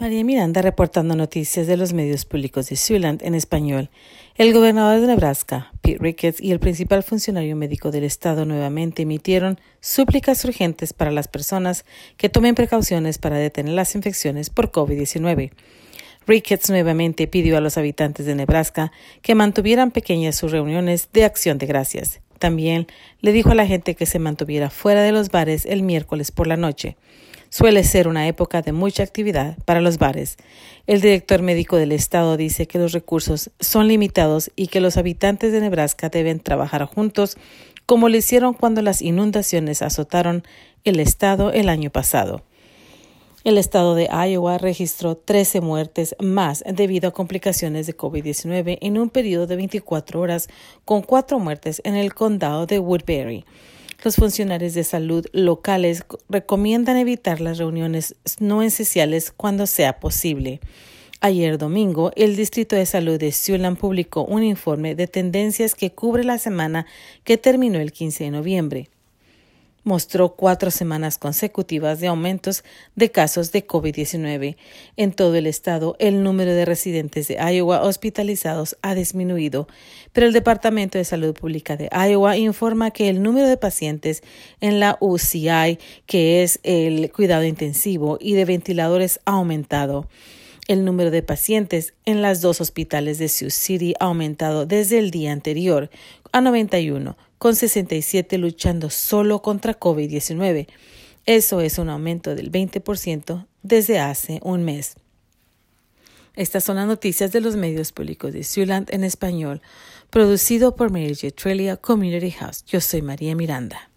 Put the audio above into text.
María Miranda reportando noticias de los medios públicos de Siouxland en español. El gobernador de Nebraska, Pete Ricketts, y el principal funcionario médico del estado nuevamente emitieron súplicas urgentes para las personas que tomen precauciones para detener las infecciones por COVID-19. Ricketts nuevamente pidió a los habitantes de Nebraska que mantuvieran pequeñas sus reuniones de acción de gracias. También le dijo a la gente que se mantuviera fuera de los bares el miércoles por la noche. Suele ser una época de mucha actividad para los bares. El director médico del estado dice que los recursos son limitados y que los habitantes de Nebraska deben trabajar juntos como lo hicieron cuando las inundaciones azotaron el estado el año pasado. El estado de Iowa registró 13 muertes más debido a complicaciones de COVID-19 en un periodo de 24 horas, con 4 muertes en el condado de Woodbury. Los funcionarios de salud locales recomiendan evitar las reuniones no esenciales cuando sea posible. Ayer domingo, el Distrito de Salud de Siouxland publicó un informe de tendencias que cubre la semana que terminó el 15 de noviembre. Mostró 4 semanas consecutivas de aumentos de casos de COVID-19. En todo el estado, el número de residentes de Iowa hospitalizados ha disminuido, pero el Departamento de Salud Pública de Iowa informa que el número de pacientes en la UCI, que es el cuidado intensivo, y de ventiladores ha aumentado. El número de pacientes en los 2 hospitales de Sioux City ha aumentado desde el día anterior a 91, con 67 luchando solo contra COVID-19. Eso es un aumento del 20% desde hace un mes. Estas son las noticias de los medios públicos de Siouxland en español, producido por Mary J. Trelia Community House. Yo soy María Miranda.